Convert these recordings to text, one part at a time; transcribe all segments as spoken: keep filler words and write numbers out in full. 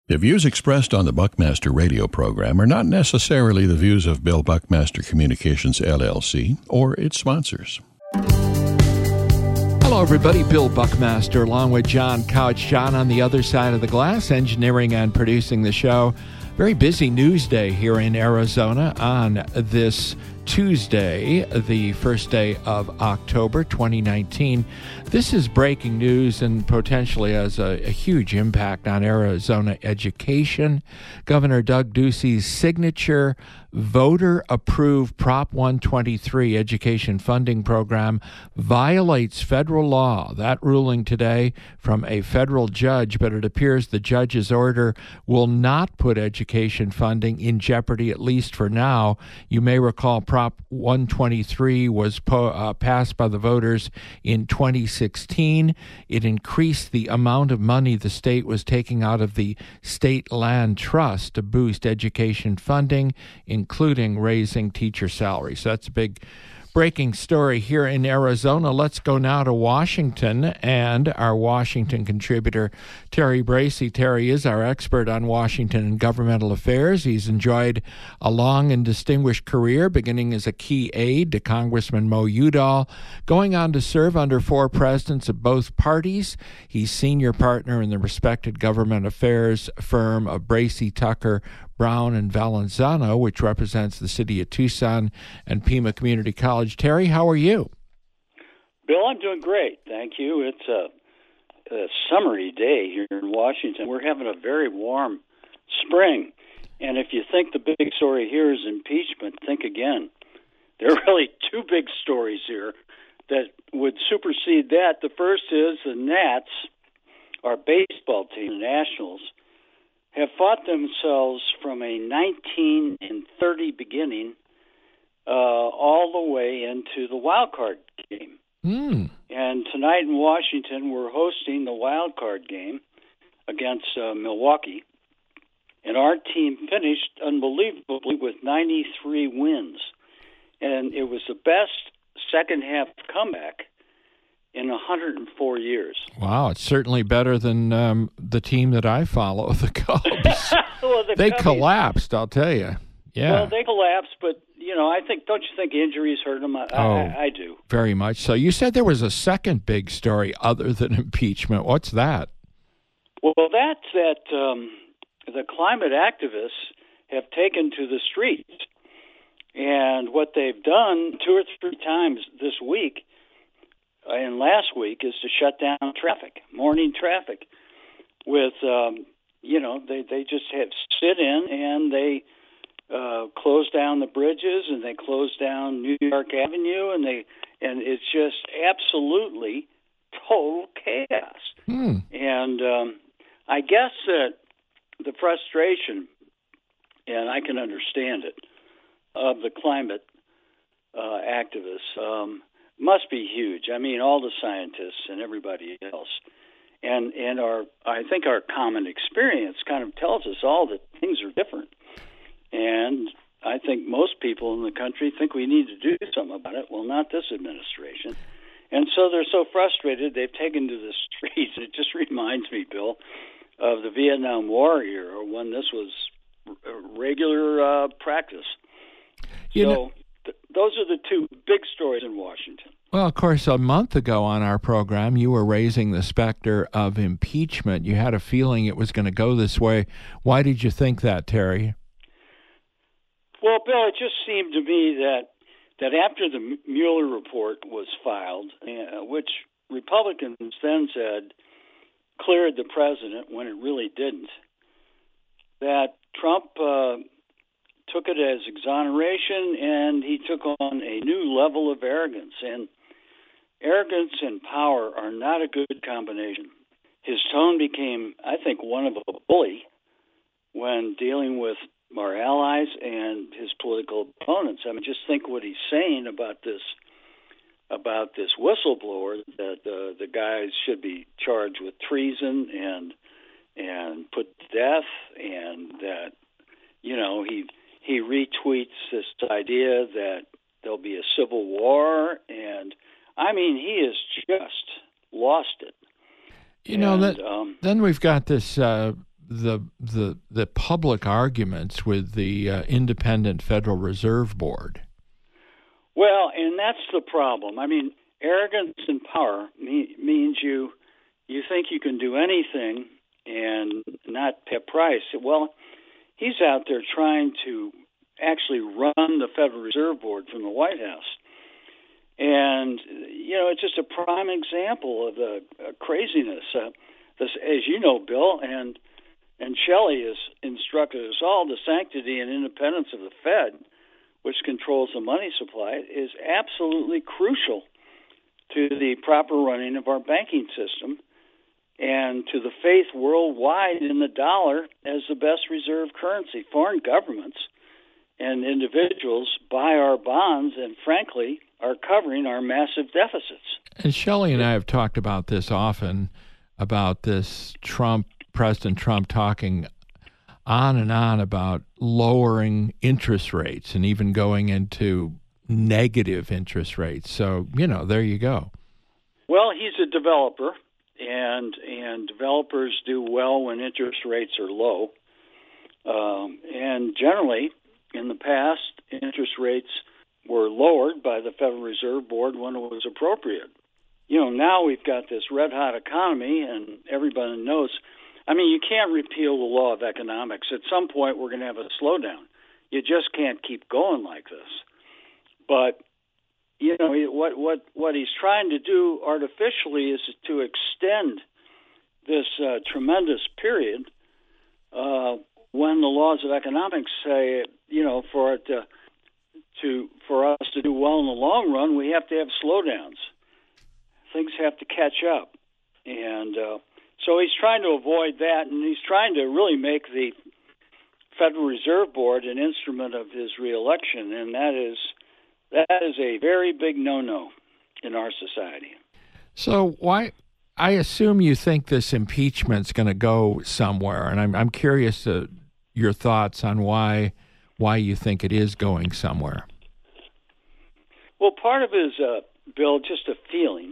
The views expressed on the Buckmaster radio program are not necessarily the views of Bill Buckmaster Communications, L L C, or its sponsors. Hello, everybody. Bill Buckmaster, along with John Couch. John on the other side of the glass, engineering and producing the show. Very busy news day here in Arizona on this Tuesday, the first day of October twenty nineteen. This is breaking news and potentially has a, a huge impact on Arizona education. Governor Doug Ducey's signature voter-approved Prop one twenty-three education funding program violates federal law. That ruling today from a federal judge, but it appears the judge's order will not put education funding in jeopardy, at least for now. You may recall Prop one twenty-three was po- uh, passed by the voters in twenty sixteen. It increased the amount of money the state was taking out of the State Land Trust to boost education funding, including raising teacher salaries. So that's a big breaking story here in Arizona. Let's go now to Washington and our Washington contributor, Terry Bracey. Terry is our expert on Washington and governmental affairs. He's enjoyed a long and distinguished career, beginning as a key aide to Congressman Mo Udall, going on to serve under four presidents of both parties. He's senior partner in the respected government affairs firm of Bracey, Tucker, Brown and Valenzano, which represents the city of Tucson and Pima Community College. Terry, how are you? Bill, I'm doing great. Thank you. It's a, a summery day here in Washington. We're having a very warm spring. And if you think the big story here is impeachment, think again. There are really two big stories here that would supersede that. The first is the Nats, our baseball team, the Nationals, have fought themselves from a nineteen and thirty beginning uh, all the way into the wild card game. Mm. And tonight in Washington, we're hosting the wild card game against uh, Milwaukee. And our team finished unbelievably with ninety-three wins. And it was the best second half comeback in one hundred four years. Wow, it's certainly better than um, the team that I follow, the Cubs. well, the they Cubbies, collapsed, I'll tell you. Yeah. Well, they collapsed, but, you know, I think, don't you think injuries hurt them? I, oh, I, I do. Very much so. You said there was a second big story other than impeachment. What's that? Well, that's that um, the climate activists have taken to the streets. And what they've done two or three times this week and last week is to shut down traffic, morning traffic, with, um, you know, they, they just have sit in and they uh, close down the bridges and they close down New York Avenue and they and it's just absolutely total chaos. Hmm. And um, I guess that the frustration, and I can understand it, of the climate uh, activists, um, must be huge. I mean, all the scientists and everybody else. And and our I think our common experience kind of tells us all that things are different. And I think most people in the country think we need to do something about it. Well, not this administration. And so they're so frustrated, they've taken to the streets. It just reminds me, Bill, of the Vietnam War era when this was regular uh, practice. You so know, th- those are the two big stories in Washington. Well, of course, a month ago on our program, you were raising the specter of impeachment. You had a feeling it was going to go this way. Why did you think that, Terry? Well, Bill, it just seemed to me that that after the Mueller report was filed, uh, which Republicans then said cleared the president when it really didn't, that Trump uh, took it as exoneration and he took on a new level of arrogance. And arrogance and power are not a good combination. His tone became, I think, one of a bully when dealing with our allies and his political opponents. I mean, just think what he's saying about this about this whistleblower, that uh, the guys should be charged with treason and and put to death, and that, you know, he he retweets this idea that there'll be a civil war, and I mean, he has just lost it. You know, and, that, um, then we've got this uh, the the the public arguments with the uh, independent Federal Reserve Board. Well, and that's the problem. I mean, arrogance in power me- means you you think you can do anything and not pay a price. Well, he's out there trying to actually run the Federal Reserve Board from the White House. And, you know, it's just a prime example of the uh, craziness. Uh, this, as you know, Bill, and and Shelley has instructed us all, the sanctity and independence of the Fed, which controls the money supply, is absolutely crucial to the proper running of our banking system and to the faith worldwide in the dollar as the best reserve currency. Foreign governments and individuals buy our bonds and, frankly, are covering our massive deficits. And Shelley and I have talked about this often, about this Trump, President Trump talking on and on about lowering interest rates and even going into negative interest rates. So, you know, there you go. Well, he's a developer, and and developers do well when interest rates are low. Um, and generally, in the past, interest rates were lowered by the Federal Reserve Board when it was appropriate. You know, now we've got this red-hot economy, and everybody knows. I mean, you can't repeal the law of economics. At some point, we're going to have a slowdown. You just can't keep going like this. But, you know, what what what he's trying to do artificially is to extend this uh, tremendous period uh, when the laws of economics say, you know, for it to, to for us to do well in the long run, we have to have slowdowns. Things have to catch up, and uh, so he's trying to avoid that, and he's trying to really make the Federal Reserve Board an instrument of his reelection, and that is that is a very big no-no in our society. So why? I assume you think this impeachment's going to go somewhere, and I'm I'm curious to your thoughts on why why you think it is going somewhere. Well, part of it is, uh, Bill, just a feeling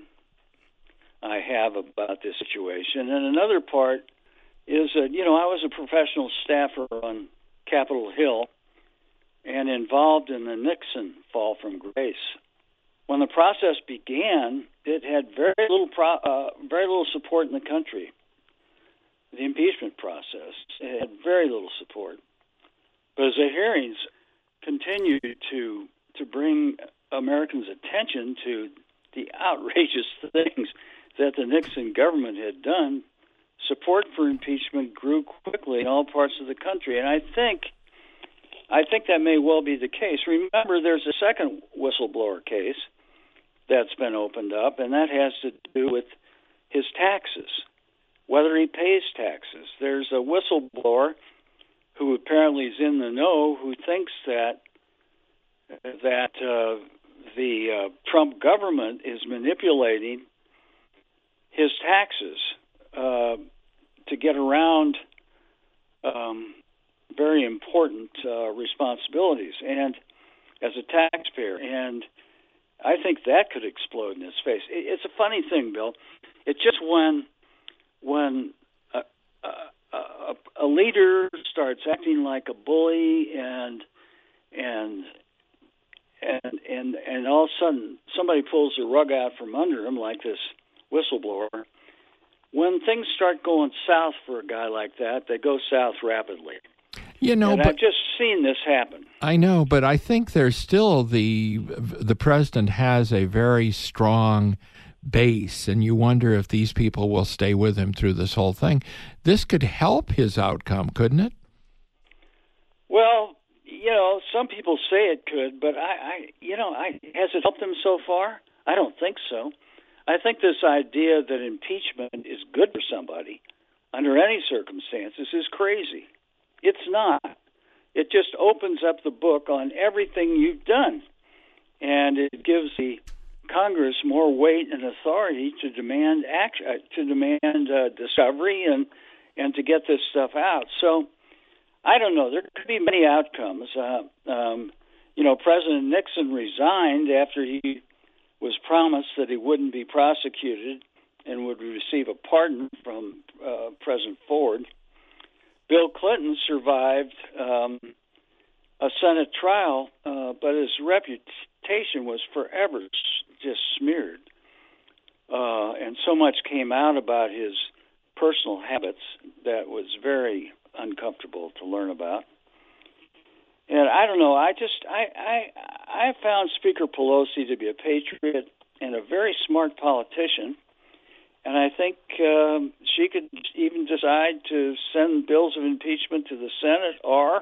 I have about this situation, and another part is that, you know, I was a professional staffer on Capitol Hill and involved in the Nixon fall from grace. When the process began, it had very little pro- uh, very little support in the country. The impeachment process, it had very little support. But as the hearings continued to to bring Americans' attention to the outrageous things that the Nixon government had done, support for impeachment grew quickly in all parts of the country. And I think I think that may well be the case. Remember, there's a second whistleblower case that's been opened up, and that has to do with his taxes, whether he pays taxes. There's a whistleblower who apparently is in the know who thinks that that uh, the uh, Trump government is manipulating his taxes uh, to get around um, very important uh, responsibilities and as a taxpayer. And I think that could explode in his face. It, it's a funny thing, Bill. It's just when when a, a, a, a leader starts acting like a bully and and and and and all of a sudden somebody pulls the rug out from under him, like this whistleblower. When things start going south for a guy like that, they go south rapidly. You know, and but I've just seen this happen. I know, but I think there's still the the president has a very strong base, and you wonder if these people will stay with him through this whole thing. This could help his outcome, couldn't it? Well, you know, some people say it could, but I, I you know, I has it helped him so far? I don't think so. I think this idea that impeachment is good for somebody under any circumstances is crazy. It's not. It just opens up the book on everything you've done, and it gives the Congress more weight and authority to demand action, to demand uh, discovery, and and to get this stuff out. So, I don't know. There could be many outcomes. Uh, um, you know, President Nixon resigned after he was promised that he wouldn't be prosecuted and would receive a pardon from uh, President Ford. Bill Clinton survived um, a Senate trial, uh, but his reputation was forever just smeared. Uh, and so much came out about his personal habits that was very uncomfortable to learn about. And I don't know, I just, I, I, I found Speaker Pelosi to be a patriot and a very smart politician. And I think um, she could even decide to send bills of impeachment to the Senate, or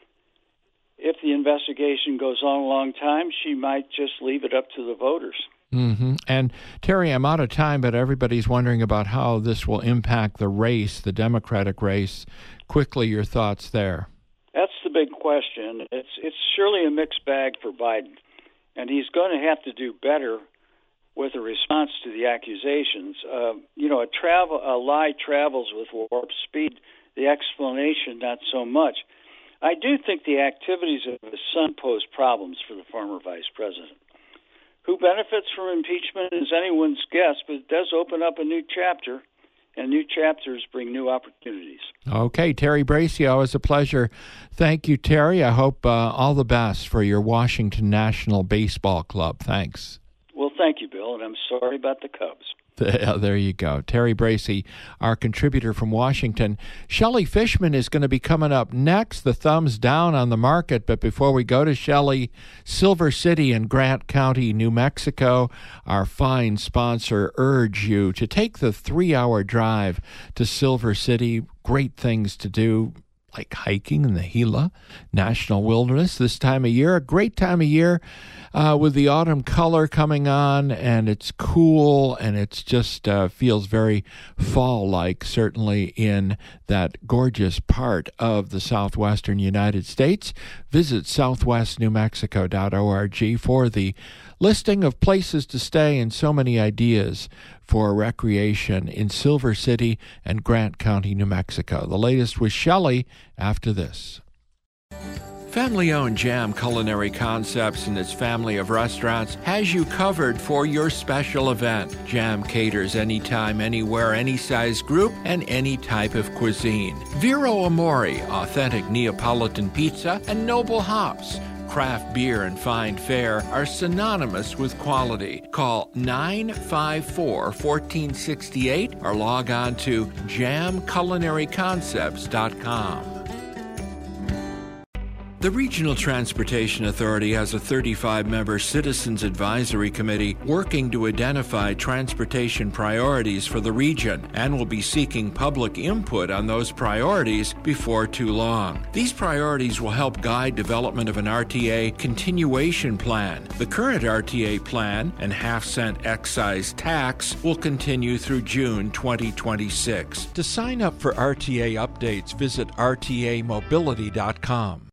if the investigation goes on a long time, she might just leave it up to the voters. Mm-hmm. And Terry, I'm out of time, but everybody's wondering about how this will impact the race, the Democratic race. Quickly, your thoughts there. That's the big question. It's it's surely a mixed bag for Biden, and he's going to have to do better with a response to the accusations. Uh, you know, a travel a lie travels with warp speed. The explanation, not so much. I do think the activities of his son pose problems for the former vice president. Who benefits from impeachment is anyone's guess, but it does open up a new chapter, and new chapters bring new opportunities. Okay, Terry Bracey, always a pleasure. Thank you, Terry. I hope uh, all the best for your Washington National Baseball Club. Thanks. Well, thank you, Bill, and I'm sorry about the Cubs. There you go. Terry Bracey, our contributor from Washington. Shelley Fishman is going to be coming up next. The thumbs down on the market. But before we go to Shelley, Silver City in Grant County, New Mexico, our fine sponsor, urge you to take the three-hour drive to Silver City. Great things to do, like hiking in the Gila National Wilderness this time of year. A great time of year uh, with the autumn color coming on, and it's cool, and it's just uh, feels very fall-like, certainly in that gorgeous part of the southwestern United States. Visit southwest new mexico dot org for the listing of places to stay and so many ideas for recreation in Silver City and Grant County, New Mexico. The latest with Shelley after this. Family-owned Jam Culinary Concepts and its family of restaurants has you covered for your special event. Jam caters anytime, anywhere, any size group, and any type of cuisine. Vero Amore, authentic Neapolitan pizza, and Noble Hops. Craft beer and fine fare are synonymous with quality. Call nine five four, one four six eight or log on to jam culinary concepts dot com. The Regional Transportation Authority has a thirty-five member Citizens Advisory Committee working to identify transportation priorities for the region and will be seeking public input on those priorities before too long. These priorities will help guide development of an R T A continuation plan. The current R T A plan and half-cent excise tax will continue through June twenty twenty-six. To sign up for R T A updates, visit r t a mobility dot com.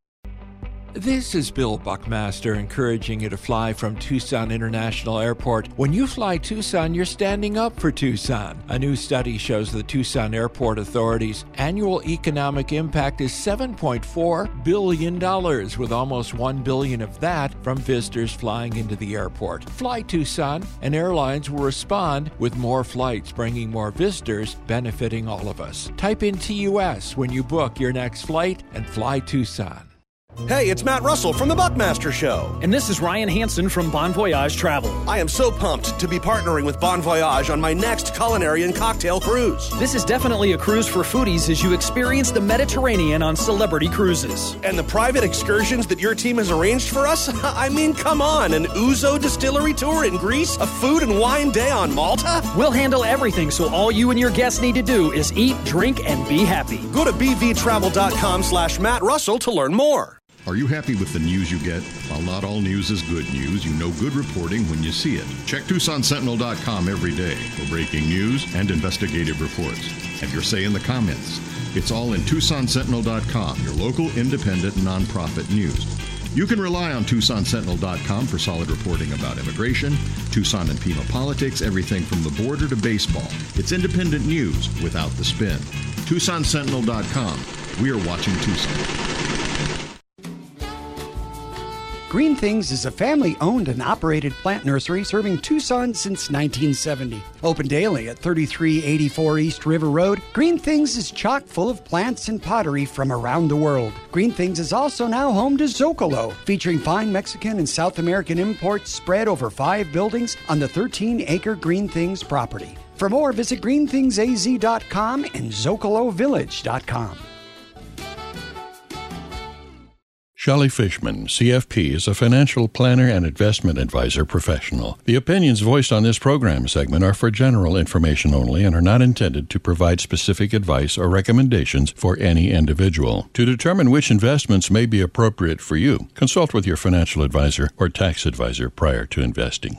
This is Bill Buckmaster encouraging you to fly from Tucson International Airport. When you fly Tucson, you're standing up for Tucson. A new study shows the Tucson Airport Authority's annual economic impact is seven point four billion dollars, with almost one billion dollars of that from visitors flying into the airport. Fly Tucson, and airlines will respond with more flights, bringing more visitors, benefiting all of us. Type in T U S when you book your next flight and fly Tucson. Hey, it's Matt Russell from The Buckmaster Show. And this is Ryan Hansen from Bon Voyage Travel. I am so pumped to be partnering with Bon Voyage on my next culinary and cocktail cruise. This is definitely a cruise for foodies as you experience the Mediterranean on Celebrity Cruises. And the private excursions that your team has arranged for us? I mean, come on, an Ouzo distillery tour in Greece? A food and wine day on Malta? We'll handle everything, so all you and your guests need to do is eat, drink, and be happy. Go to b v travel dot com slash Matt Russell to learn more. Are you happy with the news you get? While not all news is good news, you know good reporting when you see it. Check Tucson Sentinel dot com every day for breaking news and investigative reports. Have your say in the comments. It's all in Tucson Sentinel dot com, your local independent nonprofit news. You can rely on Tucson Sentinel dot com for solid reporting about immigration, Tucson and Pima politics, everything from the border to baseball. It's independent news without the spin. Tucson Sentinel dot com. We are watching Tucson. Green Things is a family-owned and operated plant nursery serving Tucson since nineteen seventy. Open daily at thirty-three eighty-four East River Road, Green Things is chock full of plants and pottery from around the world. Green Things is also now home to Zocalo, featuring fine Mexican and South American imports spread over five buildings on the thirteen-acre Green Things property. For more, visit green things a z dot com and zocalo village dot com. Shelley Fishman, C F P, is a financial planner and investment advisor professional. The opinions voiced on this program segment are for general information only and are not intended to provide specific advice or recommendations for any individual. To determine which investments may be appropriate for you, consult with your financial advisor or tax advisor prior to investing.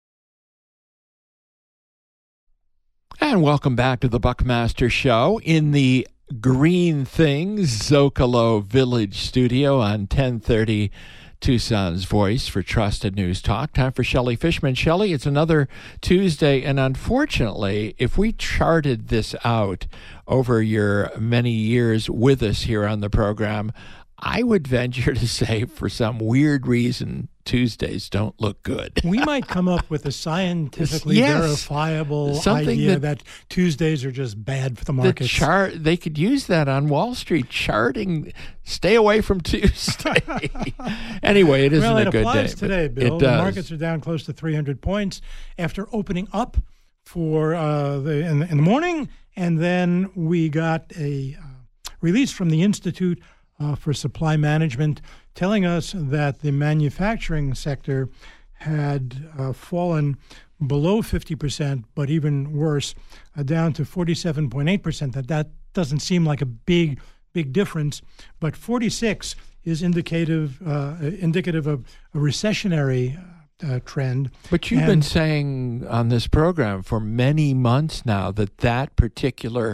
And welcome back to the Buckmaster Show in the Green Things Zocalo Village studio on ten thirty Tucson's Voice for Trusted News Talk. Time for Shelley Fishman. Shelley, it's another Tuesday, and unfortunately, if we charted this out over your many years with us here on the program, I would venture to say for some weird reason, Tuesdays don't look good. We might come up with a scientifically yes. verifiable Something idea that, that Tuesdays are just bad for the markets. The chart, they could use that on Wall Street, charting, stay away from Tuesday. Anyway, it isn't well, it a good day. Well, it applies today, Bill. It the does. markets are down close to three hundred points after opening up for uh, the in, the in the morning, and then we got a uh, release from the Institute Uh, for Supply Management, telling us that the manufacturing sector had uh, fallen below fifty percent, but even worse, uh, down to forty-seven point eight percent. That that doesn't seem like a big, big difference, but forty-six is indicative uh, indicative of a recessionary uh, trend. But you've and, been saying on this program for many months now that that particular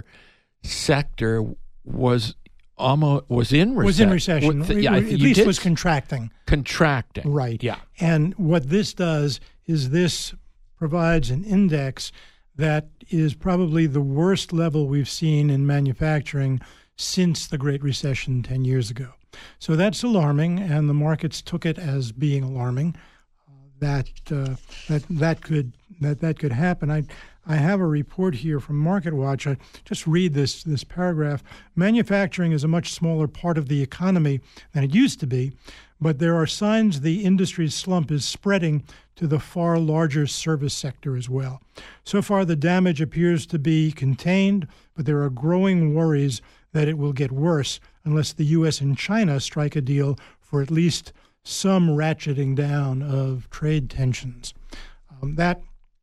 sector was almost was in recession. Was in recession. With, yeah, At least did, was contracting. Contracting. Right. Yeah. And what this does is this provides an index that is probably the worst level we've seen in manufacturing since the Great Recession ten years ago. So that's alarming, and the markets took it as being alarming. Uh, that uh, that that could that that could happen. I I have a report here from MarketWatch. I just read this this paragraph. Manufacturing is a much smaller part of the economy than it used to be, but there are signs the industry's slump is spreading to the far larger service sector as well. So far, the damage appears to be contained, but there are growing worries that it will get worse unless the U S and China strike a deal for at least some ratcheting down of trade tensions. Um, that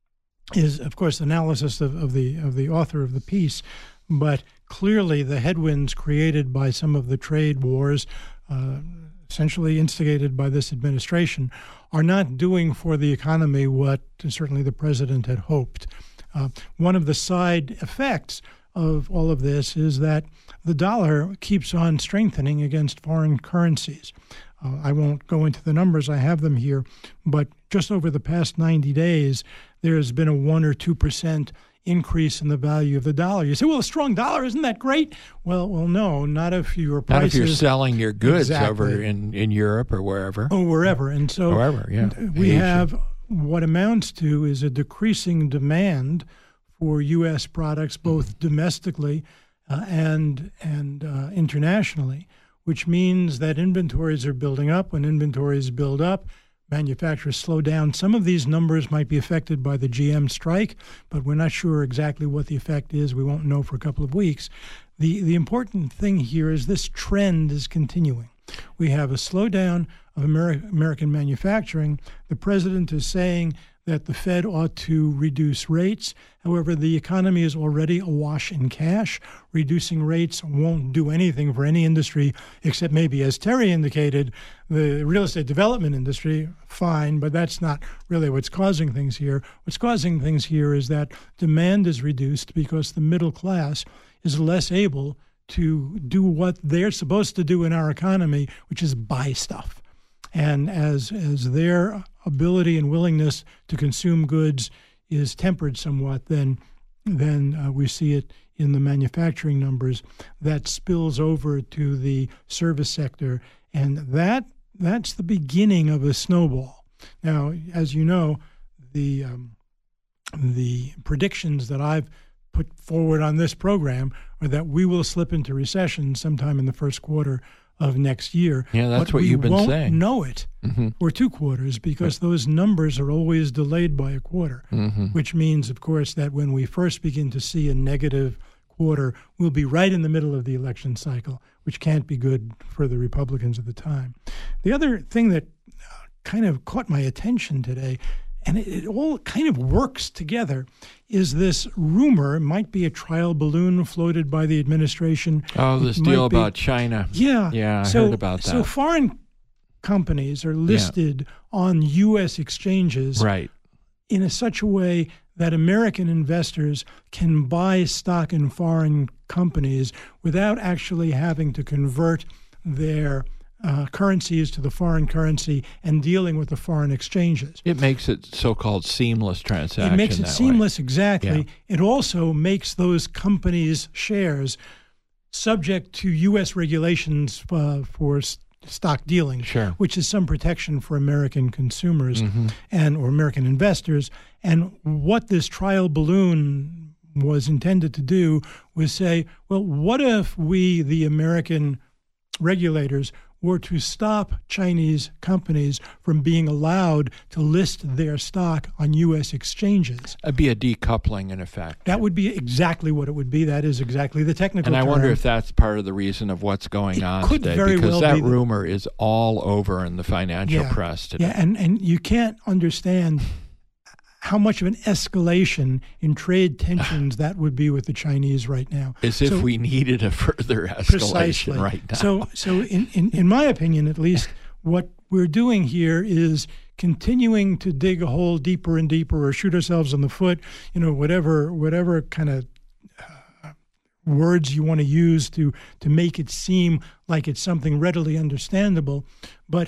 is, of course, analysis of, of the of the author of the piece, but clearly the headwinds created by some of the trade wars, uh, essentially instigated by this administration, are not doing for the economy what certainly the president had hoped. Uh, one of the side effects of all of this is that the dollar keeps on strengthening against foreign currencies. Uh, I won't go into the numbers, I have them here, but just over the past ninety days, there has been a one or two percent increase in the value of the dollar. You say, well, a strong dollar, isn't that great? Well, well, no, not if your prices... Not if you're selling your goods exactly. over in, in Europe or wherever. Oh, wherever. And so wherever, yeah. we Asia. have what amounts to is a decreasing demand for U S products, both mm-hmm. domestically uh, and, and uh, internationally, which means that inventories are building up. When inventories build up, manufacturers slow down. Some of these numbers might be affected by the G M strike, but we're not sure exactly what the effect is. We won't know for a couple of weeks. The the important thing here is this trend is continuing. We have a slowdown of Ameri- American manufacturing. The president is saying that the Fed ought to reduce rates. However, the economy is already awash in cash. Reducing rates won't do anything for any industry except maybe, as Terry indicated, the real estate development industry, fine, but that's not really what's causing things here. What's causing things here is that demand is reduced because the middle class is less able to do what they're supposed to do in our economy, which is buy stuff. And as as their ability and willingness to consume goods is tempered somewhat, then then uh, we see it in the manufacturing numbers. That spills over to the service sector, and that that's the beginning of a snowball. Now, as you know, the um, the predictions that I've put forward on this program are that we will slip into recession sometime in the first quarter of next year. Yeah, that's but what we you've been won't saying. know it Mm-hmm. for two quarters because Right. those numbers are always delayed by a quarter, Mm-hmm. which means, of course, that when we first begin to see a negative quarter, we'll be right in the middle of the election cycle, which can't be good for the Republicans at the time. The other thing that uh, kind of caught my attention today, and it, it all kind of works together, is this rumor, it might be a trial balloon floated by the administration. Oh, this It deal might be- about China. Yeah. Yeah, I so, heard about that. So foreign companies are listed on U S exchanges Right. in a, such a way that American investors can buy stock in foreign companies without actually having to convert their uh, currencies to the foreign currency and dealing with the foreign exchanges. It makes it so-called seamless transaction. It makes it that way. seamless, exactly. Yeah. It also makes those companies' shares subject to U S regulations uh, for s- stock dealing, Sure. which is some protection for American consumers Mm-hmm. and or American investors. And what this trial balloon was intended to do was say, well, what if we, the American regulators, were to stop Chinese companies from being allowed to list their stock on U S exchanges? It'd be a decoupling in effect. That would be exactly what it would be. That is exactly the technical And I term. wonder if that's part of the reason of what's going It on could today, very because well that be the- rumor is all over in the financial Yeah. press today. Yeah, and, and you can't understand how much of an escalation in trade tensions that would be with the Chinese right now. As if So- we needed a further escalation Precisely. right now. So, so in, in, in my opinion, at least, what we're doing here is continuing to dig a hole deeper and deeper, or shoot ourselves in the foot. You know, whatever whatever kind of uh, words you want to use to to make it seem like it's something readily understandable. But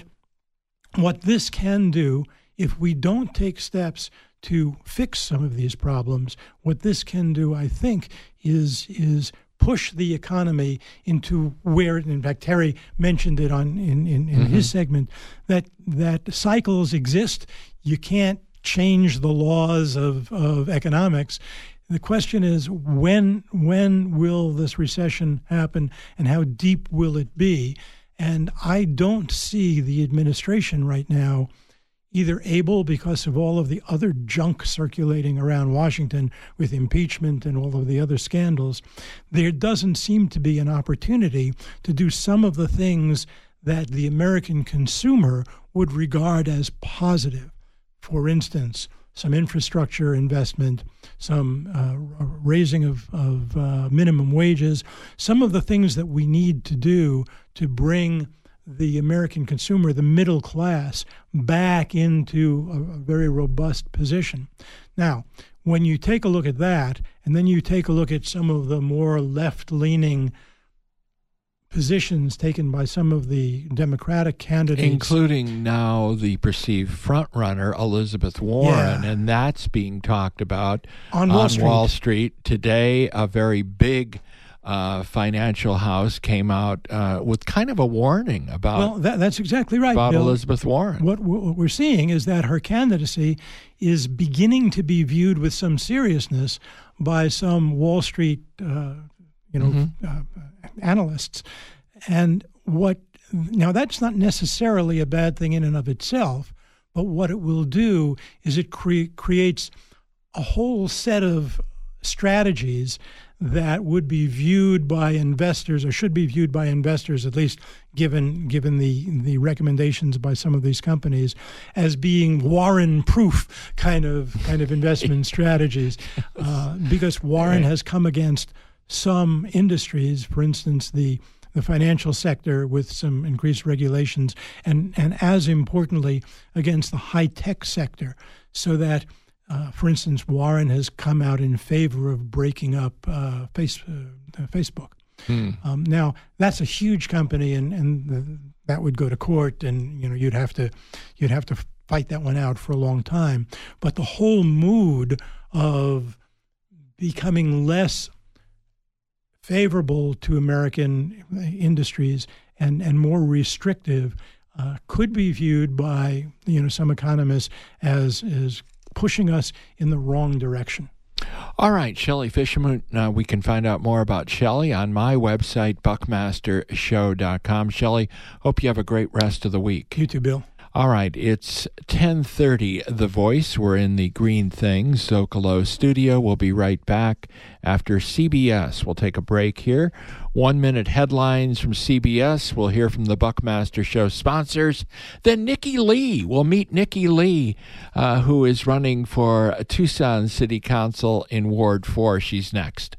what this can do, if we don't take steps to fix some of these problems, what this can do, I think, is is push the economy into where, in fact, Terry mentioned it on in, in, in mm-hmm. his segment, that that cycles exist. You can't change the laws of, of economics. The question is, when when will this recession happen, and how deep will it be? And I don't see the administration right now either able, because of all of the other junk circulating around Washington with impeachment and all of the other scandals, there doesn't seem to be an opportunity to do some of the things that the American consumer would regard as positive. For instance, some infrastructure investment, some uh, raising of, of uh, minimum wages, some of the things that we need to do to bring the American consumer, the middle class, back into a, a very robust position. Now, when you take a look at that, and then you take a look at some of the more left-leaning positions taken by some of the Democratic candidates, including now the perceived front-runner, Elizabeth Warren, Yeah. and that's being talked about On Wall Street. Wall Street. Today, a very big uh, financial house came out uh, with kind of a warning about, well, that, that's exactly right, about Bill. Elizabeth Warren. What, what we're seeing is that her candidacy is beginning to be viewed with some seriousness by some Wall Street, uh, you know, Mm-hmm. uh, analysts. And what now that's not necessarily a bad thing in and of itself, but what it will do is it cre- creates a whole set of strategies that would be viewed by investors, or should be viewed by investors, at least given given the the recommendations by some of these companies, as being Warren-proof kind of kind of investment strategies, uh, because Warren has come against some industries, for instance, the the financial sector with some increased regulations, and and as importantly, against the high-tech sector, so that. Uh, for instance, Warren has come out in favor of breaking up uh, face, uh, Facebook. Hmm. Um, now, that's a huge company, and, and the, that would go to court, and you know you'd have to you'd have to fight that one out for a long time. But the whole mood of becoming less favorable to American industries and, and more restrictive uh, could be viewed by you know some economists as as pushing us in the wrong direction. All right, Shelley Fisherman, uh, we can find out more about Shelley on my website, buckmaster show dot com. Shelley, hope you have a great rest of the week. You too, Bill. All right, it's ten thirty, The Voice. We're in the Green Things Zocalo studio. We'll be right back after C B S. We'll take a break here. One-minute headlines from C B S. We'll hear from the Buckmaster Show sponsors. Then Nikki Lee. We'll meet Nikki Lee, uh, who is running for Tucson City Council in Ward four. She's next.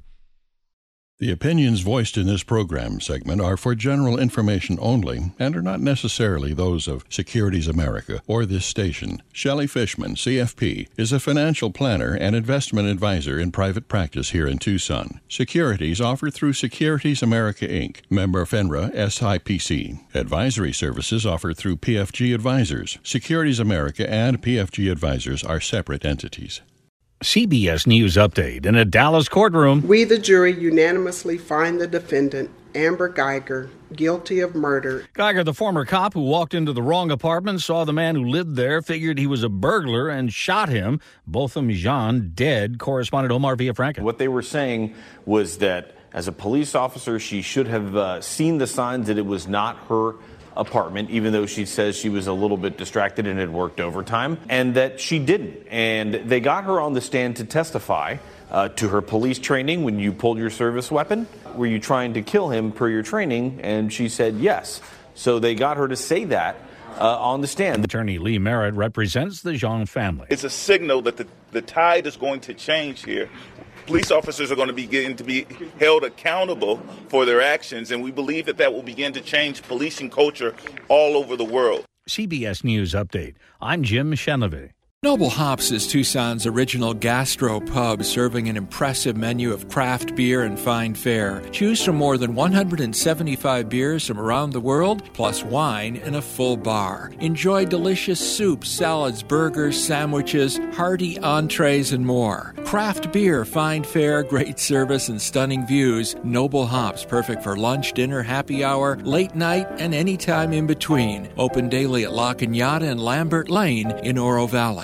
The opinions voiced in this program segment are for general information only and are not necessarily those of Securities America or this station. Shelley Fishman, C F P, is a financial planner and investment advisor in private practice here in Tucson. Securities offered through Securities America, Incorporated, member FINRA S I P C. Advisory services offered through P F G Advisors. Securities America and P F G Advisors are separate entities. C B S News Update. In a Dallas courtroom, we, the jury, unanimously find the defendant, Amber Geiger, guilty of murder. Geiger, the former cop who walked into the wrong apartment, saw the man who lived there, figured he was a burglar, and shot him. Botham Jean dead. Correspondent Omar Villafranca. What they were saying was that as a police officer, she should have uh, seen the signs that it was not her apartment, even though she says she was a little bit distracted and had worked overtime, and that she didn't. And they got her on the stand to testify uh, to her police training. When you pulled your service weapon, were you trying to kill him per your training? And she said yes. So they got her to say that uh, on the stand. Attorney Lee Merritt represents the Jean family. It's a signal that the, the tide is going to change here. Police officers are going to be getting to be held accountable for their actions, and we believe that that will begin to change policing culture all over the world. C B S News Update. I'm Jim Chenevey. Noble Hops is Tucson's original gastro pub, serving an impressive menu of craft beer and fine fare. Choose from more than one hundred seventy-five beers from around the world, plus wine in a full bar. Enjoy delicious soups, salads, burgers, sandwiches, hearty entrees, and more. Craft beer, fine fare, great service, and stunning views. Noble Hops, perfect for lunch, dinner, happy hour, late night, and any time in between. Open daily at La Cañada and Lambert Lane in Oro Valley.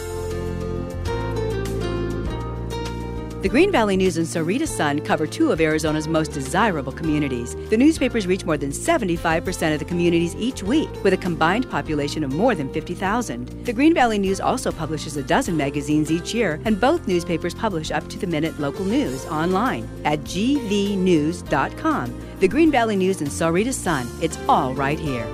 The Green Valley News and Sarita Sun cover two of Arizona's most desirable communities. The newspapers reach more than seventy-five percent of the communities each week, with a combined population of more than fifty thousand. The Green Valley News also publishes a dozen magazines each year, and both newspapers publish up-to-the-minute local news online at g v news dot com. The Green Valley News and Sarita Sun, it's all right here.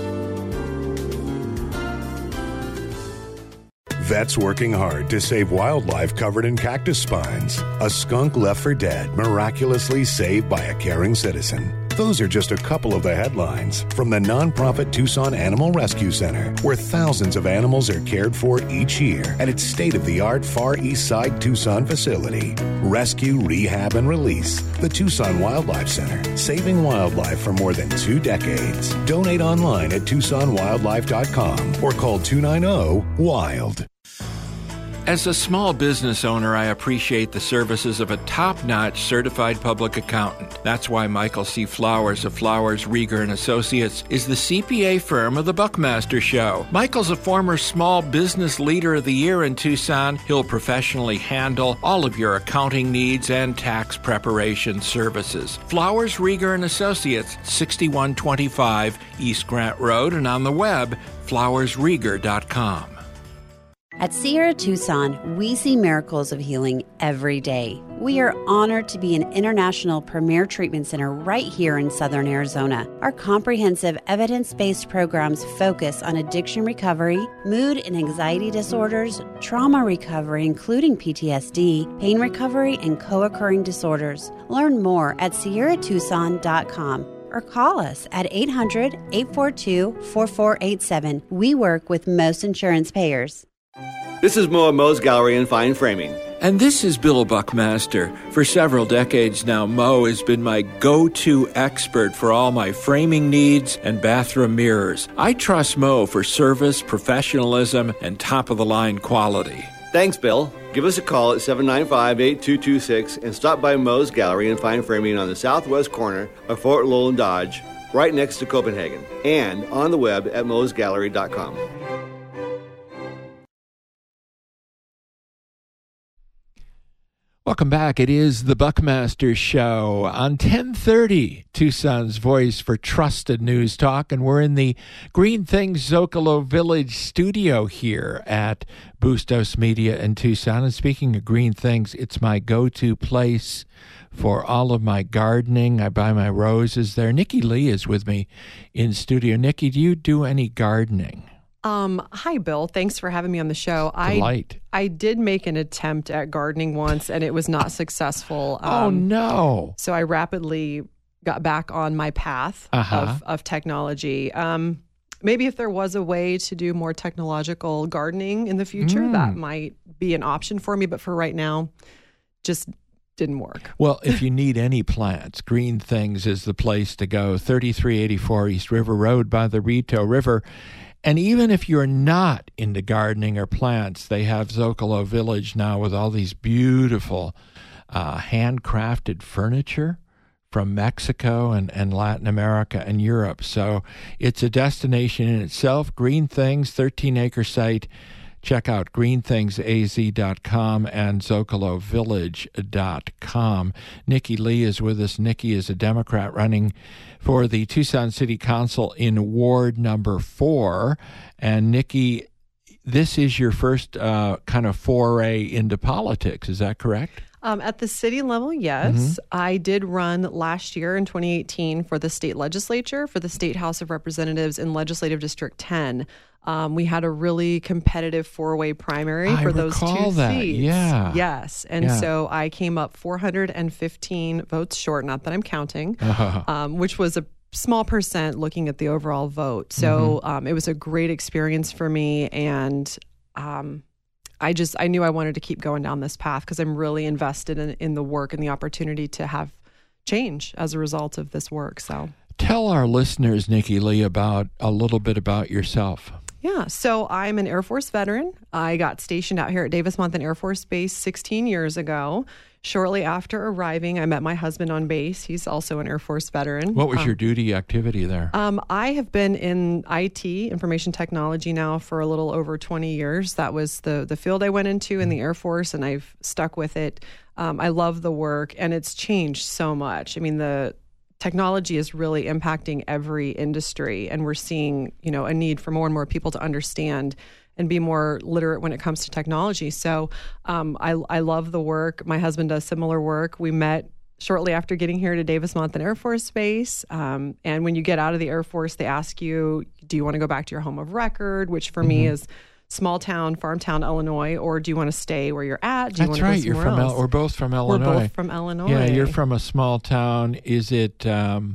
Vets working hard to save wildlife covered in cactus spines. A skunk left for dead, miraculously saved by a caring citizen. Those are just a couple of the headlines from the nonprofit Tucson Animal Rescue Center, where thousands of animals are cared for each year at its state-of-the-art Far East Side Tucson facility. Rescue, rehab, and release. The Tucson Wildlife Center, saving wildlife for more than two decades. Donate online at tucson wildlife dot com or call two nine zero WILD. As a small business owner, I appreciate the services of a top-notch certified public accountant. That's why Michael C. Flowers of Flowers, Rieger and Associates is the C P A firm of the Buckmaster Show. Michael's a former Small Business Leader of the Year in Tucson. He'll professionally handle all of your accounting needs and tax preparation services. Flowers, Rieger and Associates, sixty-one twenty-five East Grant Road, and on the web, flowers rieger dot com. At Sierra Tucson, we see miracles of healing every day. We are honored to be an international premier treatment center right here in Southern Arizona. Our comprehensive evidence-based programs focus on addiction recovery, mood and anxiety disorders, trauma recovery including P T S D, pain recovery, and co-occurring disorders. Learn more at sierra tucson dot com. Or call us at eight hundred, eight four two, four four eight seven. We work with most insurance payers. This is Mo at Mo's Gallery and Fine Framing. And this is Bill Buckmaster. For several decades now, Mo has been my go-to expert for all my framing needs and bathroom mirrors. I trust Mo for service, professionalism, and top-of-the-line quality. Thanks, Bill. Give us a call at seven nine five, eight two two six and stop by Mo's Gallery and Fine Framing on the southwest corner of Fort Lowell and Dodge, right next to Copenhagen, and on the web at moes gallery dot com. Welcome back. It is the Buckmaster Show on ten thirty, Tucson's voice for trusted news talk, and we're in the Green Things Zocalo Village studio here at Bustos Media in Tucson. And speaking of green things, it's my go-to place for all of my gardening. I buy my roses there. Nikki Lee is with me in studio. Nikki, do you do any gardening? Um, hi, Bill. Thanks for having me on the show. Delight. I I did make an attempt at gardening once, and it was not successful. Um, oh, no. So I rapidly got back on my path uh-huh. of, of technology. Um, maybe if there was a way to do more technological gardening in the future, Mm. that might be an option for me. But for right now, just didn't work. Well, if you need any plants, Green Things is the place to go. thirty-three eighty-four East River Road by the Rito River. And even if you're not into gardening or plants, they have Zocalo Village now with all these beautiful uh, handcrafted furniture from Mexico and, and Latin America and Europe. So it's a destination in itself. Green Things, thirteen-acre site. Check out green things a z dot com and zocalo village dot com. Nikki Lee is with us. Nikki is a Democrat running for the Tucson City Council in Ward number four. And Nikki, this is your first uh, kind of foray into politics. Is that correct? Um, at the city level, yes. Mm-hmm. I did run last year in twenty eighteen for the state legislature, for the State House of Representatives in Legislative District ten. Um, we had a really competitive four-way primary I for those recall two that. seats. Yeah. Yes. And Yeah. so I came up four hundred fifteen votes short, not that I'm counting, Uh-huh. um, which was a small percent looking at the overall vote. So Mhm. um, it was a great experience for me. And um, I just, I knew I wanted to keep going down this path because I'm really invested in, in the work and the opportunity to have change as a result of this work. So Tell our listeners, Nikki Lee, about a little bit about yourself. yeah, so I'm an Air Force veteran. I got stationed out here at Davis-Monthan Air Force Base sixteen years ago. Shortly after arriving, I met my husband on base. He's also an Air Force veteran. What was Um, your duty activity there? Um, I have been in I T, information technology, now for a little over twenty years. That was the the field I went into in the Air Force, and I've stuck with it. Um, I love the work, and it's changed so much. I mean, the technology is really impacting every industry, and we're seeing, you know, a need for more and more people to understand and be more literate when it comes to technology. So um, I, I love the work. My husband does similar work. We met shortly after getting here to Davis-Monthan Air Force Base. Um, and when you get out of the Air Force, they ask you, do you want to go back to your home of record, which for mm-hmm. me is small town, farm town, Illinois, or do you want to stay where you're at? Do you That's want to right. go You're somewhere from. else? El- we're both from Illinois. We're both from Illinois. Yeah, you're from a small town. Is it um,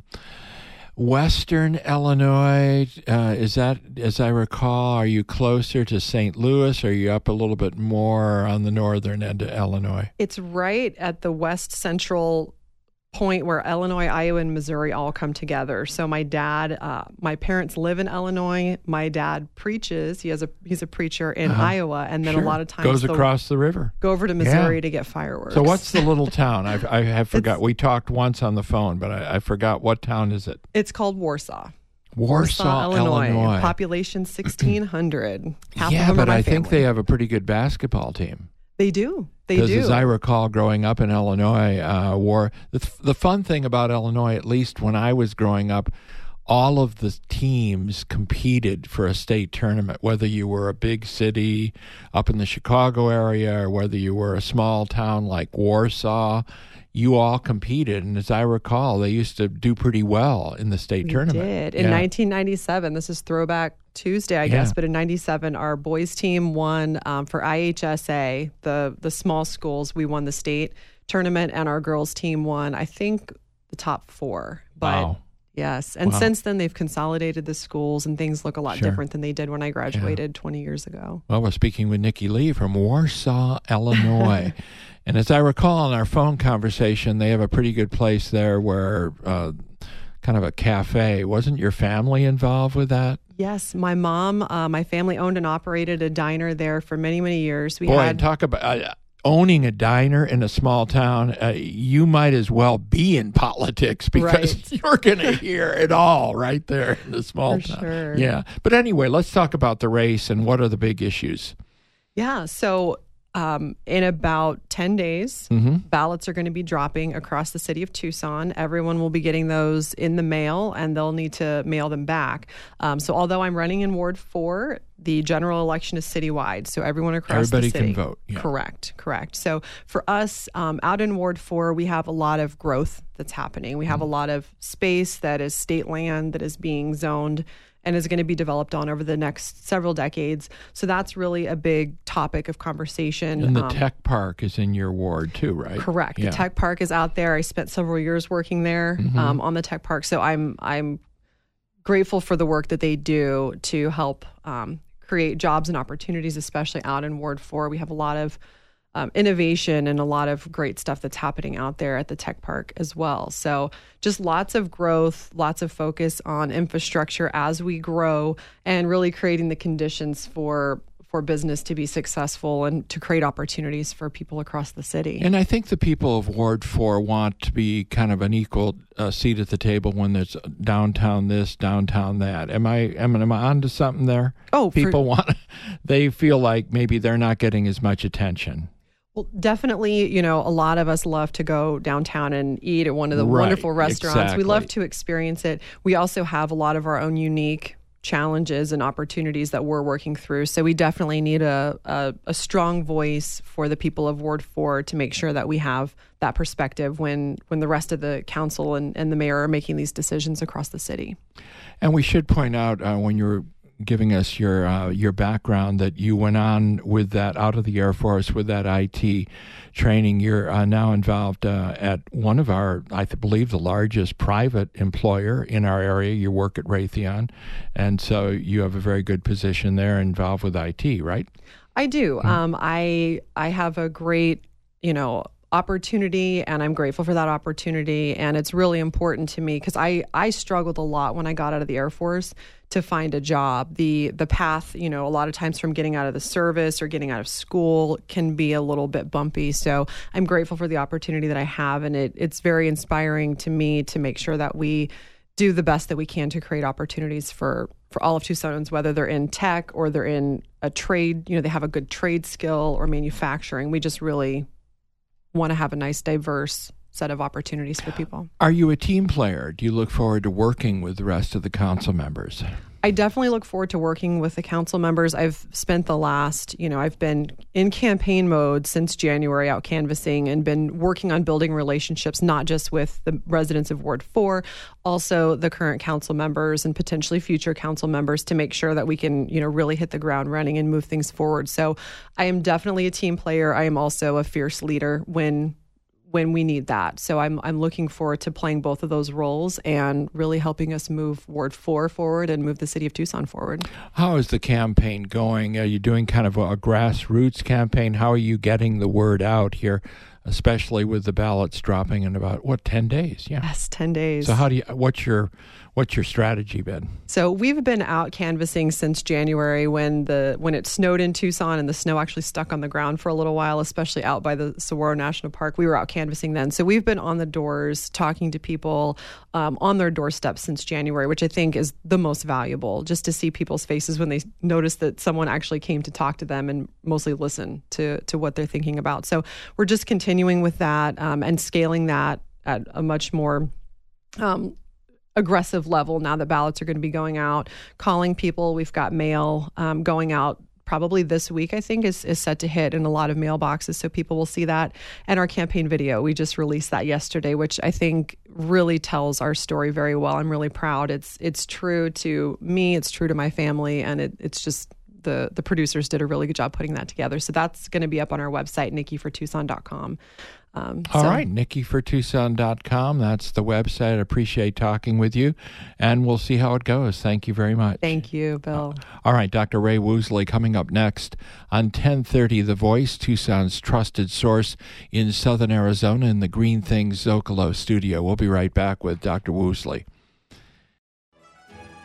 Western Illinois? Uh, is that, as I recall, are you closer to Saint Louis? Or are you up a little bit more on the northern end of Illinois? It's right at the west central point where Illinois, Iowa, and Missouri all come together. So my dad, uh, my parents live in Illinois. My dad preaches. He has a he's a preacher in Uh-huh. Iowa, and then Sure. a lot of times goes they'll across the river. Go over to Missouri Yeah. to get fireworks. So what's the little town? I've, I have forgot. We talked once on the phone, but I, I forgot. What town is it? It's called Warsaw. Warsaw, Illinois. Population sixteen hundred. Half yeah, of them but are my I think family. they have a pretty good basketball team. They do. They Because do. as I recall, growing up in Illinois, uh, war the, the fun thing about Illinois, at least when I was growing up, all of the teams competed for a state tournament, whether you were a big city up in the Chicago area or whether you were a small town like Warsaw. You all competed, and as I recall, they used to do pretty well in the state we tournament. did. In Yeah. nineteen ninety-seven, this is Throwback Tuesday, I Yeah. guess, but in ninety-seven, our boys team won um, for I H S A, the, the small schools. We won the state tournament, and our girls team won, I think, the top four. But Wow. yes. And Wow. since then, they've consolidated the schools, and things look a lot Sure. different than they did when I graduated twenty years ago. Well, we're speaking with Nikki Lee from Warsaw, Illinois. And as I recall in our phone conversation, they have a pretty good place there where uh, kind of a cafe. Wasn't your family involved with that? Yes, my mom, uh, my family owned and operated a diner there for many, many years. We Boy, had and talk about uh, owning a diner in a small town, uh, you might as well be in politics because Right. you're going to hear it all right there in the small For town. sure. Yeah. But anyway, let's talk about the race and what are the big issues. Yeah. So um, in about ten days, Mhm. ballots are going to be dropping across the city of Tucson. Everyone will be getting those in the mail, and they'll need to mail them back. Um, so although I'm running in Ward four, the general election is citywide. So everyone across Everybody the city. can vote. Yeah. Correct. Correct. So for us um, out in Ward four, we have a lot of growth that's happening. We have a lot of space that is state land that is being zoned and is going to be developed on over the next several decades. So that's really a big topic of conversation. And the Um, tech park is in your ward too, right? Correct. Yeah. The tech park is out there. I spent several years working there Mhm. um, on the tech park. So I'm I'm grateful for the work that they do to help um, create jobs and opportunities, especially out in Ward four. We have a lot of um, innovation and a lot of great stuff that's happening out there at the tech park as well. So just lots of growth, lots of focus on infrastructure as we grow and really creating the conditions for for business to be successful and to create opportunities for people across the city. And I think the people of Ward four want to be kind of an equal uh, seat at the table when there's downtown this, downtown that. Am I am, am I onto something there? Oh, for- people want they feel like maybe they're not getting as much attention. Well, definitely, you know, a lot of us love to go downtown and eat at one of the Right, wonderful restaurants. We love exactly. to experience it. We also have a lot of our own unique challenges and opportunities that we're working through. So we definitely need a, a, a strong voice for the people of Ward four to make sure that we have that perspective when, when the rest of the council and, and the mayor are making these decisions across the city. And we should point out uh, when you're giving us your uh, your background that you went on with that out of the Air Force with that I T training. You're uh, now involved uh, at one of our, I th- believe, the largest private employer in our area. You work at Raytheon, and so you have a very good position there involved with I T, right? I do. Um, I I have a great, you know, opportunity, and I'm grateful for that opportunity. And it's really important to me because I I struggled a lot when I got out of the Air Force to find a job. The the path, you know, a lot of times from getting out of the service or getting out of school can be a little bit bumpy. So I'm grateful for the opportunity that I have, and it it's very inspiring to me to make sure that we do the best that we can to create opportunities for for all of Tucsonans, whether they're in tech or they're in a trade, you know, they have a good trade skill or manufacturing. We just really want to have a nice, diverse set of opportunities for people. Are you a team player? Do you look forward to working with the rest of the council members? I definitely look forward to working with the council members. I've spent the last, you know, I've been in campaign mode since January out canvassing and been working on building relationships, not just with the residents of Ward four, also the current council members and potentially future council members to make sure that we can, you know, really hit the ground running and move things forward. So I am definitely a team player. I am also a fierce leader when when we need that. So I'm I'm looking forward to playing both of those roles and really helping us move Ward four forward and move the city of Tucson forward. How is the campaign going? Are you doing kind of a, a grassroots campaign? How are you getting the word out here, especially with the ballots dropping in about, what, ten days? Yeah. Yes, ten days. So how do you, what's your, what's your strategy been? So we've been out canvassing since January when the when it snowed in Tucson and the snow actually stuck on the ground for a little while, especially out by the Saguaro National Park. We were out canvassing then. So we've been on the doors talking to people um, on their doorsteps since January, which I think is the most valuable, just to see people's faces when they notice that someone actually came to talk to them and mostly listen to, to what they're thinking about. So we're just continuing with that um, and scaling that at a much more um, aggressive level now that ballots are going to be going out, calling people. We've got mail um, going out probably this week, I think, is, is set to hit in a lot of mailboxes. So people will see that. And our campaign video, we just released that yesterday, which I think really tells our story very well. I'm really proud. It's it's true to me. It's true to my family. And it, it's just the, the producers did a really good job putting that together. So that's going to be up on our website, nikki for tucson dot com. Um, All so. right, nikki for tucson dot com. That's the website. I appreciate talking with you, and we'll see how it goes. Thank you very much. Thank you, Bill. All right, Doctor Ray Woosley coming up next on ten thirty The Voice, Tucson's trusted source in southern Arizona in the Green Things Zocalo studio. We'll be right back with Doctor Woosley.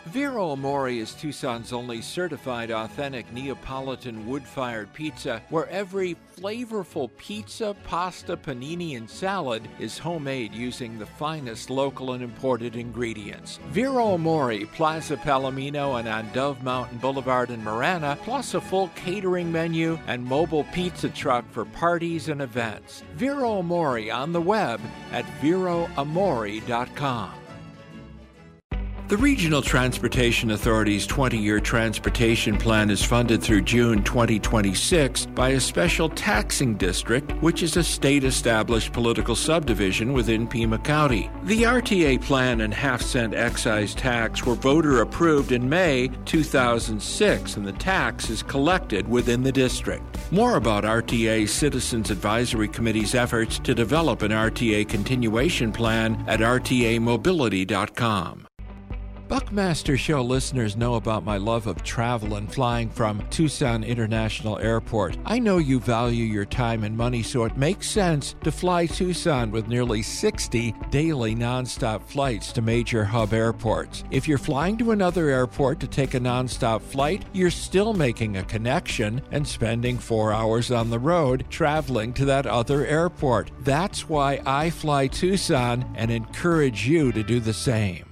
Vero Amore is Tucson's only certified authentic Neapolitan wood-fired pizza, where every flavorful pizza, pasta, panini, and salad is homemade using the finest local and imported ingredients. Vero Amore, Plaza Palomino, and on Dove Mountain Boulevard in Marana, plus a full catering menu and mobile pizza truck for parties and events. Vero Amore on the web at vero amore dot com. The Regional Transportation Authority's twenty-year transportation plan is funded through June twenty twenty-six by a special taxing district, which is a state-established political subdivision within Pima County. The R T A plan and half-cent excise tax were voter-approved in May two thousand six, and the tax is collected within the district. More about R T A Citizens Advisory Committee's efforts to develop an R T A continuation plan at r t a mobility dot com. Buckmaster Show listeners know about my love of travel and flying from Tucson International Airport. I know you value your time and money, so it makes sense to fly Tucson with nearly sixty daily nonstop flights to major hub airports. If you're flying to another airport to take a nonstop flight, you're still making a connection and spending four hours on the road traveling to that other airport. That's why I fly Tucson and encourage you to do the same.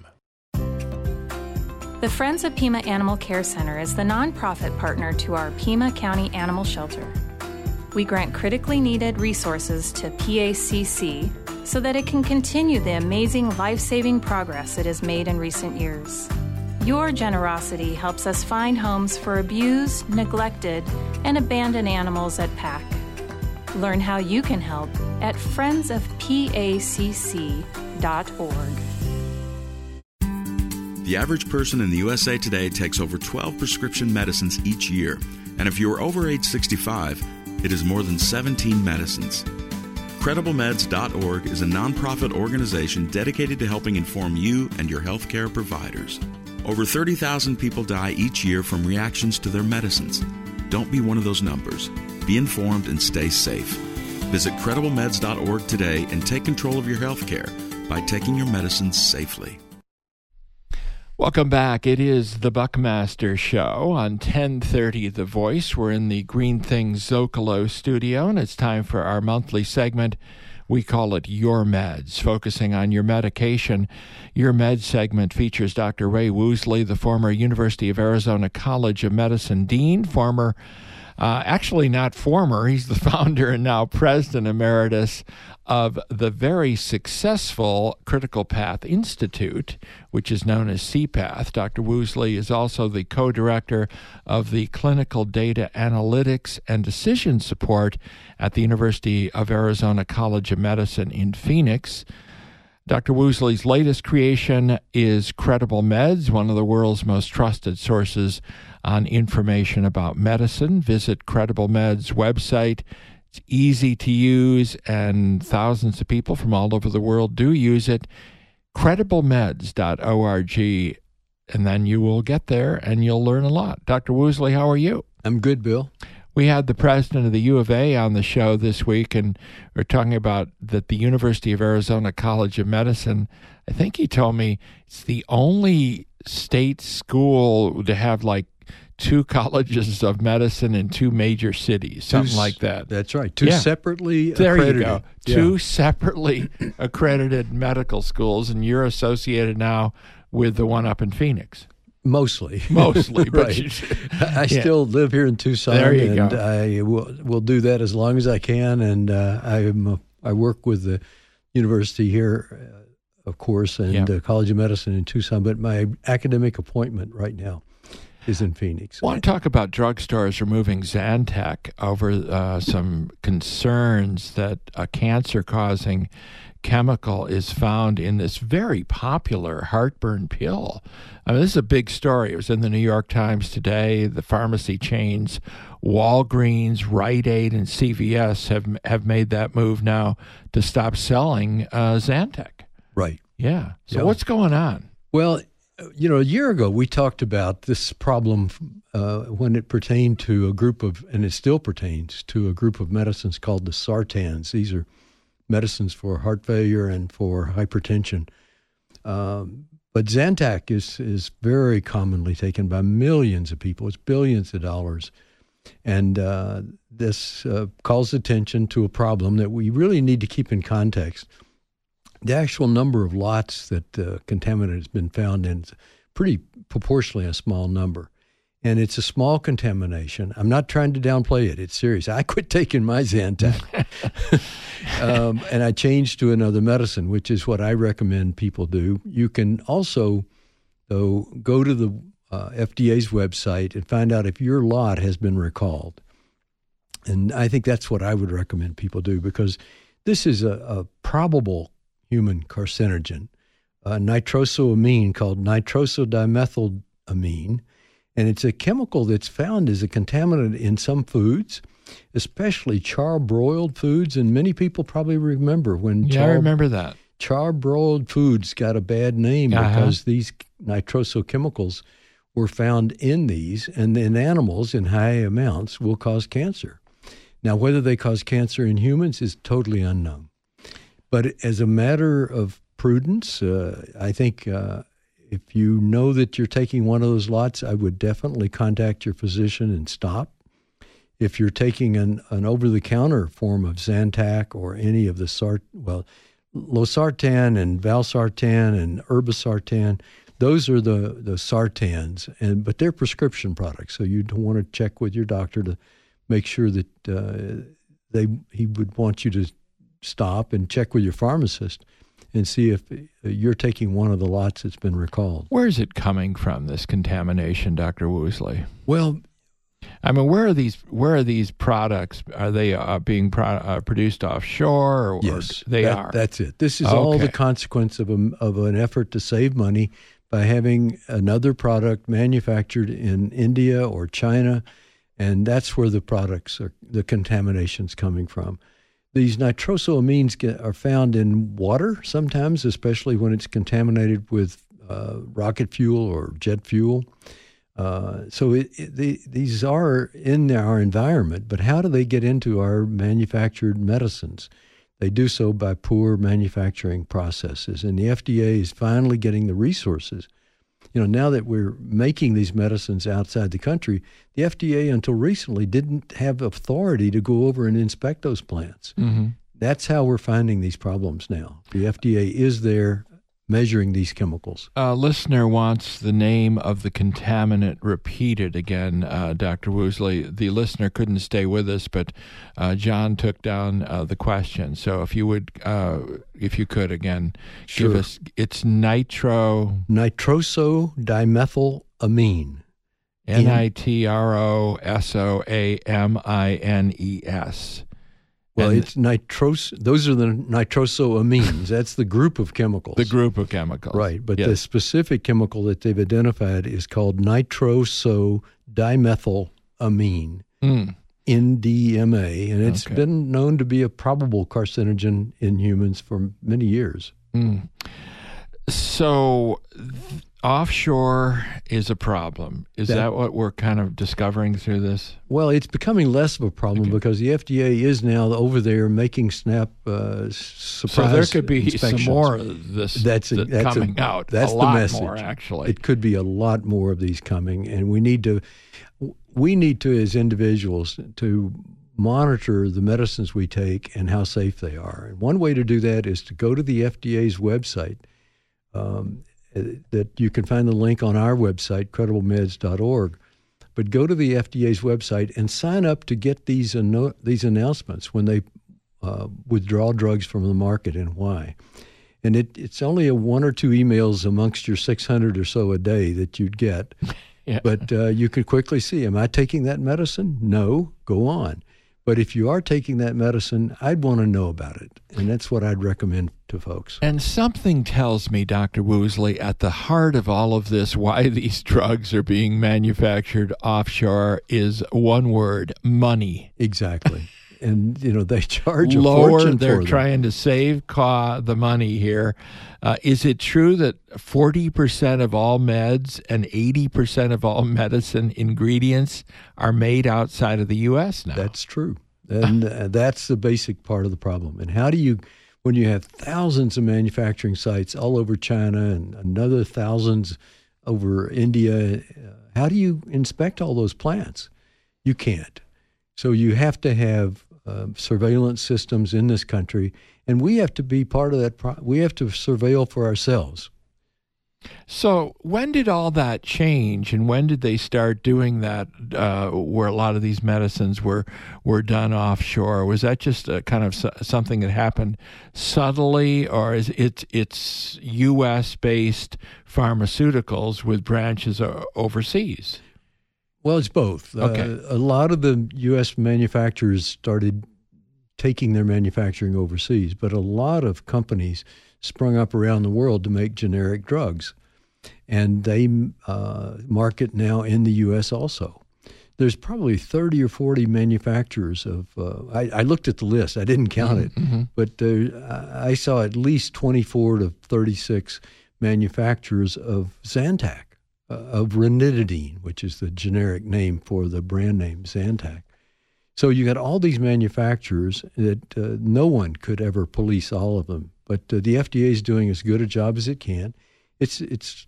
The Friends of Pima Animal Care Center is the nonprofit partner to our Pima County Animal Shelter. We grant critically needed resources to P A C C so that it can continue the amazing life-saving progress it has made in recent years. Your generosity helps us find homes for abused, neglected, and abandoned animals at P A C. Learn how you can help at friends of p a c c dot org. The average person in the U S A today takes over twelve prescription medicines each year, and if you are over age sixty-five, it is more than seventeen medicines. Credible Meds dot org is a nonprofit organization dedicated to helping inform you and your healthcare providers. Over thirty thousand people die each year from reactions to their medicines. Don't be one of those numbers. Be informed and stay safe. Visit Credible Meds dot org today and take control of your healthcare by taking your medicines safely. Welcome back. It is the Buckmaster Show on ten thirty The Voice. We're in the Green Things Zocalo studio, and it's time for our monthly segment. We call it Your Meds, focusing on your medication. Your Meds segment features Doctor Ray Woosley, the former University of Arizona College of Medicine dean, former Uh, actually, not former. He's the founder and now president emeritus of the very successful Critical Path Institute, which is known as C PATH. Doctor Woosley is also the co-director of the Clinical Data Analytics and Decision Support at the University of Arizona College of Medicine in Phoenix. Doctor Woosley's latest creation is Credible Meds, one of the world's most trusted sources on information about medicine. Visit Credible Meds' website. It's easy to use, and thousands of people from all over the world do use it. credible meds dot org, and then you will get there and you'll learn a lot. Doctor Woosley, how are you? I'm good, Bill. We had the president of the U of A on the show this week, and we're talking about that the University of Arizona College of Medicine, I think he told me it's the only state school to have like two colleges of medicine in two major cities, something two, like that. That's right. Two yeah. separately there accredited. You go. Yeah. Two separately accredited medical schools, and you're associated now with the one up in Phoenix. Mostly. Mostly. But right. you, I yeah. still live here in Tucson, there you and go. I will, will do that as long as I can. And uh, I'm a, I work with the university here, uh, of course, and yeah. uh, College of Medicine in Tucson, but my academic appointment right now is in Phoenix. I want to talk about drugstores removing Zantac over uh, some concerns that a cancer-causing chemical is found in this very popular heartburn pill. I mean, this is a big story. It was in the New York Times today. The pharmacy chains, Walgreens, Rite Aid, and C V S have have made that move now to stop selling uh, Zantac. Right. Yeah. So yeah. what's going on? Well, you know, a year ago we talked about this problem uh, when it pertained to a group of, and it still pertains to a group of medicines called the sartans. These are medicines for heart failure and for hypertension. Um, But Zantac is, is very commonly taken by millions of people. It's billions of dollars. And uh, this uh, calls attention to a problem that we really need to keep in context. The actual number of lots that uh, contaminant has been found in is pretty proportionally a small number. And it's a small contamination. I'm not trying to downplay it. It's serious. I quit taking my Zantac. um, and I changed to another medicine, which is what I recommend people do. You can also, though, go to the uh, F D A's website and find out if your lot has been recalled. And I think that's what I would recommend people do, because this is a, a probable human carcinogen, a nitrosoamine called nitrosodimethylamine. And it's a chemical that's found as a contaminant in some foods, especially charbroiled foods. And many people probably remember when yeah, char- I remember that. charbroiled foods got a bad name uh-huh. because these nitrosochemicals were found in these, and in animals in high amounts will cause cancer. Now, whether they cause cancer in humans is totally unknown. But as a matter of prudence, uh, I think uh, if you know that you're taking one of those lots, I would definitely contact your physician and stop. If you're taking an, an over-the-counter form of Zantac or any of the sart, well, losartan and valsartan and irbesartan, those are the, the sartans, and but they're prescription products, so you'd want to check with your doctor to make sure that uh, they he would want you to stop and check with your pharmacist and see if you're taking one of the lots that's been recalled. Where is it coming from, this contamination, Doctor Woosley? Well, I mean, where are these? Where are these products? Are they uh, being pro- uh, produced offshore? Or yes, they that, are. That's it. This is okay. all the consequence of a, of an effort to save money by having another product manufactured in India or China, and that's where the products are, the contamination's coming from. These nitrosoamines get, are found in water sometimes, especially when it's contaminated with uh, rocket fuel or jet fuel. Uh, so it, it, the, these are in our environment, but how do they get into our manufactured medicines? They do so by poor manufacturing processes, and the F D A is finally getting the resources. You know, now that we're making these medicines outside the country, the F D A until recently didn't have authority to go over and inspect those plants. Mm-hmm. That's how we're finding these problems now. The F D A is there measuring these chemicals. A listener wants the name of the contaminant repeated again, uh, Doctor Woosley. The listener couldn't stay with us, but uh, John took down uh, the question. So if you would, uh, if you could again, sure. give us, it's nitro... Nitrosodimethylamine. N I T R O S O A M I N E S. Well, and it's nitros. Those are the nitrosoamines. That's the group of chemicals. The group of chemicals. Right, but yes. the specific chemical that they've identified is called nitrosodimethylamine, mm. N D M A, and it's okay. been known to be a probable carcinogen in humans for many years. Mm. So... Th- Offshore is a problem. Is that, that what we're kind of discovering through this? Well, it's becoming less of a problem okay. because the F D A is now over there making snap uh, surprise So there could be some more of of this that's, a, that's that's coming a, out. That's a the lot message. More, actually. It could be a lot more of these coming, and we need to, we need to, as individuals, to monitor the medicines we take and how safe they are. And one way to do that is to go to the F D A's website. Um, that you can find the link on our website, credible meds dot org. But go to the F D A's website and sign up to get these anno- these announcements when they uh, withdraw drugs from the market and why. And it, it's only a one or two emails amongst your six hundred or so a day that you'd get. Yeah. But uh, you can quickly see, am I taking that medicine? No, go on. But if you are taking that medicine, I'd want to know about it. And that's what I'd recommend to folks. And something tells me, Doctor Woosley, at the heart of all of this, why these drugs are being manufactured offshore is one word: money. Exactly. And, you know, they charge a Lower, fortune they're for them. trying to save ca- the money here. Uh, is it true that forty percent of all meds and eighty percent of all medicine ingredients are made outside of the U S now? That's true. And uh, that's the basic part of the problem. And how do you when you have thousands of manufacturing sites all over China and another thousands over India, how do you inspect all those plants? You can't. So you have to have uh, surveillance systems in this country, and we have to be part of that. Pro- we have to surveil for ourselves. So when did all that change, and when did they start doing that, uh, where a lot of these medicines were were done offshore? Was that just a kind of su- something that happened subtly, or is it it's U S-based pharmaceuticals with branches o- overseas? Well, it's both. Okay. Uh, a lot of the U S manufacturers started taking their manufacturing overseas, but a lot of companies sprung up around the world to make generic drugs, and they uh, market now in the U S also. There's probably thirty or forty manufacturers of, uh, I, I looked at the list, I didn't count it, Mm-hmm. but uh, I saw at least twenty-four to thirty-six manufacturers of Zantac, uh, of ranitidine, which is the generic name for the brand name Zantac. So you got all these manufacturers that uh, no one could ever police all of them. But uh, the F D A is doing as good a job as it can. It's it's,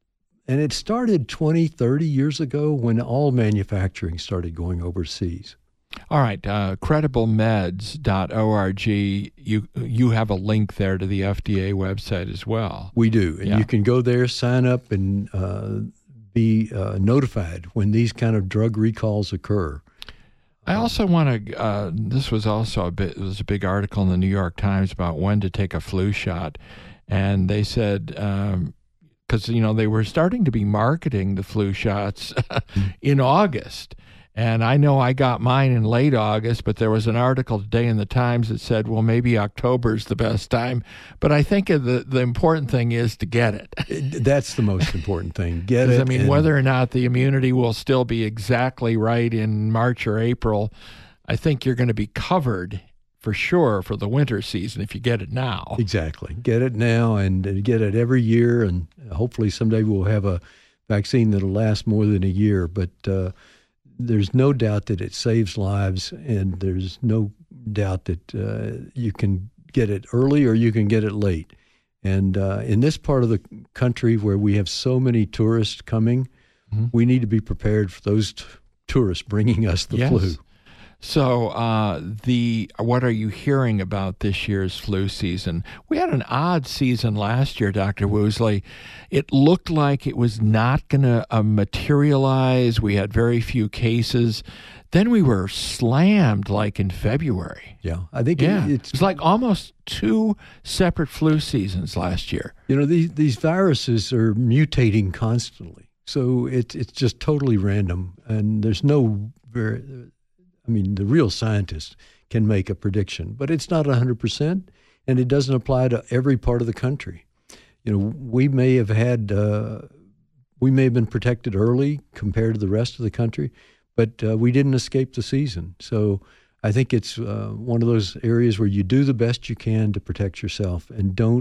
and it started twenty, thirty years ago when all manufacturing started going overseas. All right, uh, credible meds dot org, you you have a link there to the F D A website as well. We do, and Yeah. you can go there, sign up, and uh, be uh, notified when these kind of drug recalls occur. I also want to. Uh, this was also a bit. It was a big article in the New York Times about when to take a flu shot, and they said because um, you know they were starting to be marketing the flu shots in August, and I know I got mine in late August, but there was an article today in the Times that said, well, maybe October's the best time. But I think the the important thing is to get it. That's the most important thing. Get it. I mean, and- whether or not the immunity will still be exactly right in March or April, I think you're going to be covered for sure for the winter season if you get it now. Exactly. Get it now and uh, get it every year, and hopefully someday we'll have a vaccine that'll last more than a year. But uh, there's no doubt that it saves lives, and there's no doubt that uh, you can get it early or you can get it late. And uh, in this part of the country where we have so many tourists coming, mm-hmm. we need to be prepared for those t- tourists bringing us the Yes. flu. So, uh, the what are you hearing about this year's flu season? We had an odd season last year, Doctor Woosley. It looked like it was not going to uh, materialize. We had very few cases. Then we were slammed like in February. Yeah, I think yeah. it, it's, it's like almost two separate flu seasons last year. You know, these these viruses are mutating constantly, so it's it's just totally random, and there's no very. I mean, the real scientist can make a prediction, but it's not one hundred percent, and it doesn't apply to every part of the country. You know, we may have had, uh, we may have been protected early compared to the rest of the country, but uh, we didn't escape the season. So I think it's uh, one of those areas where you do the best you can to protect yourself, and don't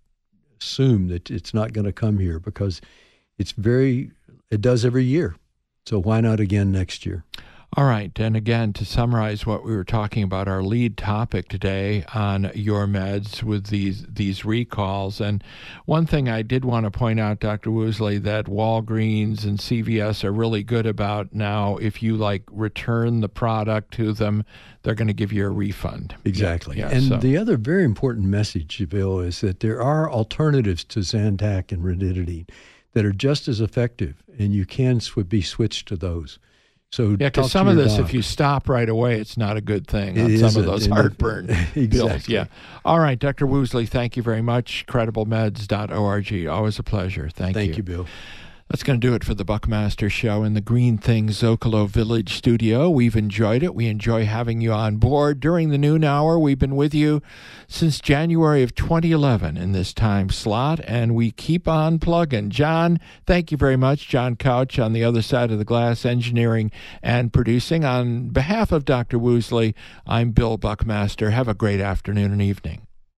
assume that it's not going to come here, because it's very, it does every year. So why not again next year? All right, and again, to summarize what we were talking about, our lead topic today on Your Meds with these these recalls. And one thing I did want to point out, Doctor Woosley, that Walgreens and C V S are really good about now. If you like return the product to them, they're going to give you a refund. Exactly. Yeah, and so. the other very important message, Bill, is that there are alternatives to Zantac and ranitidine that are just as effective, and you can sw- be switched to those. So yeah, because some of this, doc. if you stop right away, it's not a good thing on it some isn't. of those and heartburn exactly. pills. Yeah. All right, Doctor Woosley, thank you very much. credible meds dot org. Always a pleasure. Thank, thank you. Thank you, Bill. That's going to do it for the Buckmaster Show in the Green Things Zocalo Village studio. We've enjoyed it. We enjoy having you on board during the noon hour. We've been with you since January of twenty eleven in this time slot, and we keep on plugging. John, thank you very much. John Couch on the other side of the glass, engineering and producing. On behalf of Doctor Woosley, I'm Bill Buckmaster. Have a great afternoon and evening.